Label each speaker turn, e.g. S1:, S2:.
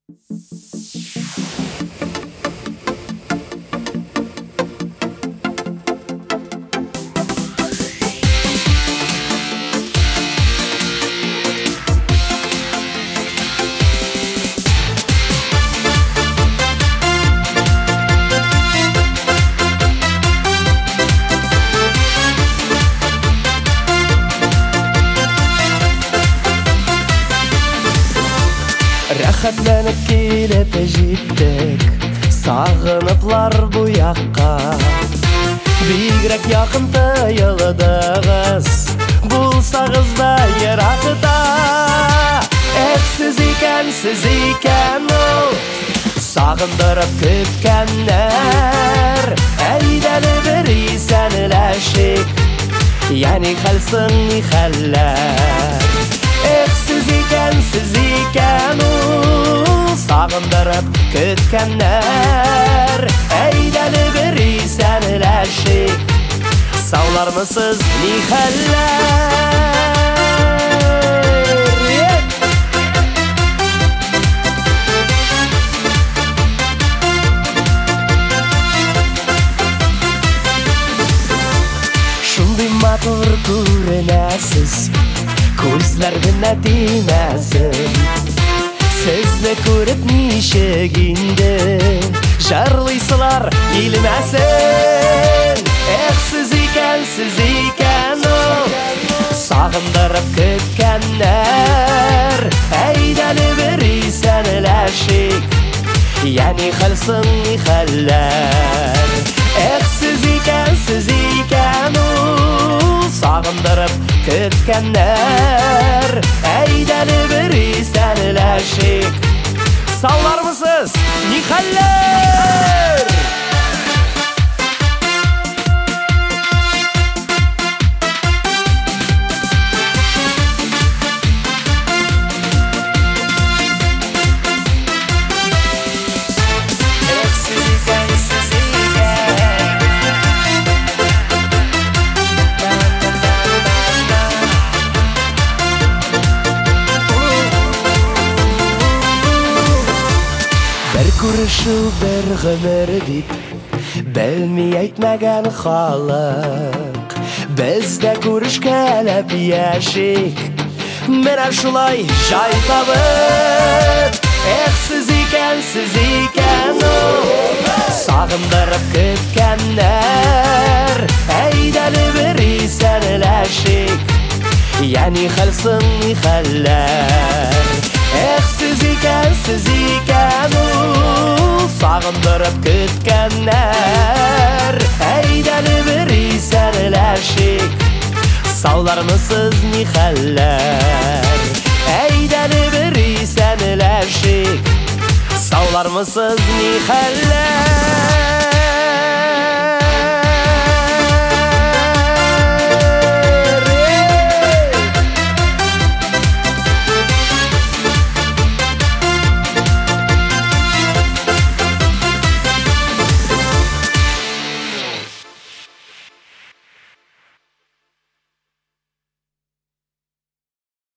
S1: Рәхәтләнеп килеп җиттек, сагыныплар бу якка. Бигрәк якын тыелдыгыз, булсагыз да еракта. Сез икән ул, сагындырып көткәннәр. Әйдәле бер исәнләшик, ягъни хәлсың ни хәлләр. Сез икән ул, сагындырып көткәннәр. Әйдәле бер исәнләшик, саулармысыз ни хәлләр. Шундый матур күренәсез, күзләр генә тимәсен. Сезне күреп ничек инде җырлыйсылар килмәсен. Сез икән ул, сагындырып көткәннәр. Әйдәле бер исәнләшик, ягъни хәлсың ни хәлләр. Сез икән ул, сагындырып көткәннәр. Әйдәле бер исәнләшик, саулармысыз ни хәлләр. Бер күрешү бер гомер бит, белми әйтмәгән халык. Без дә күрешкәләп яшик, менә шулай җай табып. Сез икән ул, сагындырып көткәннәр. Әйдәле бер исәнләшик, ягъни хәлсың ни хәлләр. Сез икән ул, сагындырып көткәннәр. Әйдәле бер исәнләшик, саулармысыз ни хәлләр. Әйдәле бер исәнләшик, саулармысыз ни хәлләр.